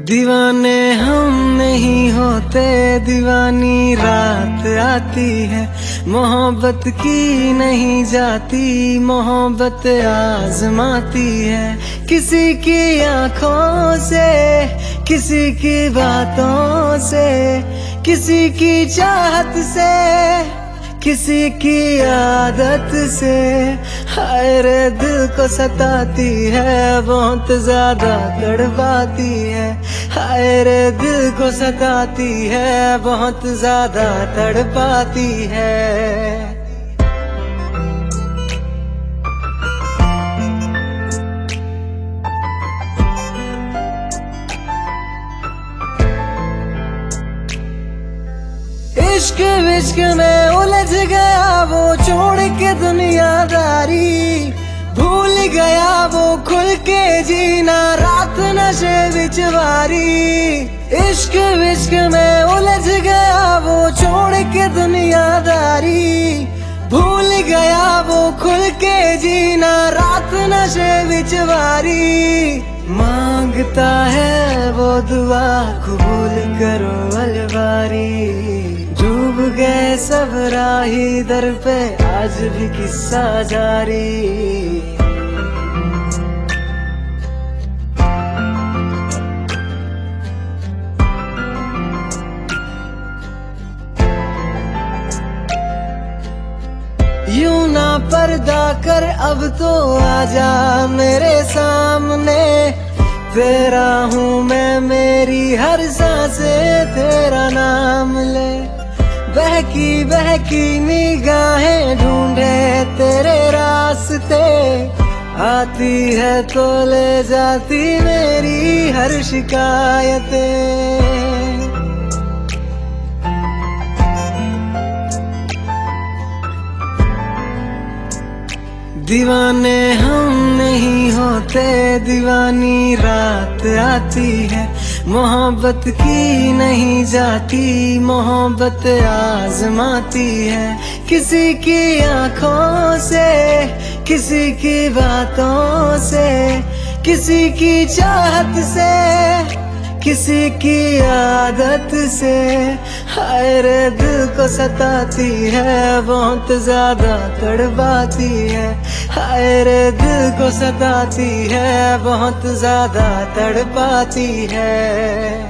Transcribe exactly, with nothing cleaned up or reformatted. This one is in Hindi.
दीवाने हम नहीं होते, दीवानी रात आती है। मोहब्बत की नहीं जाती, मोहब्बत आजमाती है। किसी की आंखों से, किसी की बातों से, किसी की चाहत से, किसी की आदत से। हाय रे दिल को सताती है, बहुत ज्यादा तड़पाती है। हाय रे दिल को सताती है, बहुत ज्यादा तड़पाती है। इश्क विश्क में उलझ गया वो, छोड़ के दुनियादारी। भूल गया वो खुल के जीना, रात नशे बिचवारी। इश्क विश्क में उलझ गया वो, छोड़ के दुनियादारी। भूल गया वो खुल के जीना, रात नशे बिचवारी। मांगता है वो दुआ, कबूल करो अलवारी। डूब गए सब राही दर पे, आज भी किस्सा जारी। यूं ना पर्दा कर, अब तो आजा मेरे सामने। तेरा हूँ मैं, मेरी हर सांसे तेरा नाम ले। बहकी बहकी निगाहें ढूंढे तेरे रास्ते, आती है तो ले जाती मेरी हर शिकायतें। दीवाने हम नहीं होते, दीवानी रात आती है। मोहब्बत की नहीं जाती, मोहब्बत आजमाती है। किसी की आंखों से, किसी की बातों से, किसी की चाहत से, किसी की आदत से। हाय रे दिल को सताती है, बहुत ज्यादा तड़पाती है। हाय रे दिल को सताती है, बहुत ज्यादा तड़पाती है।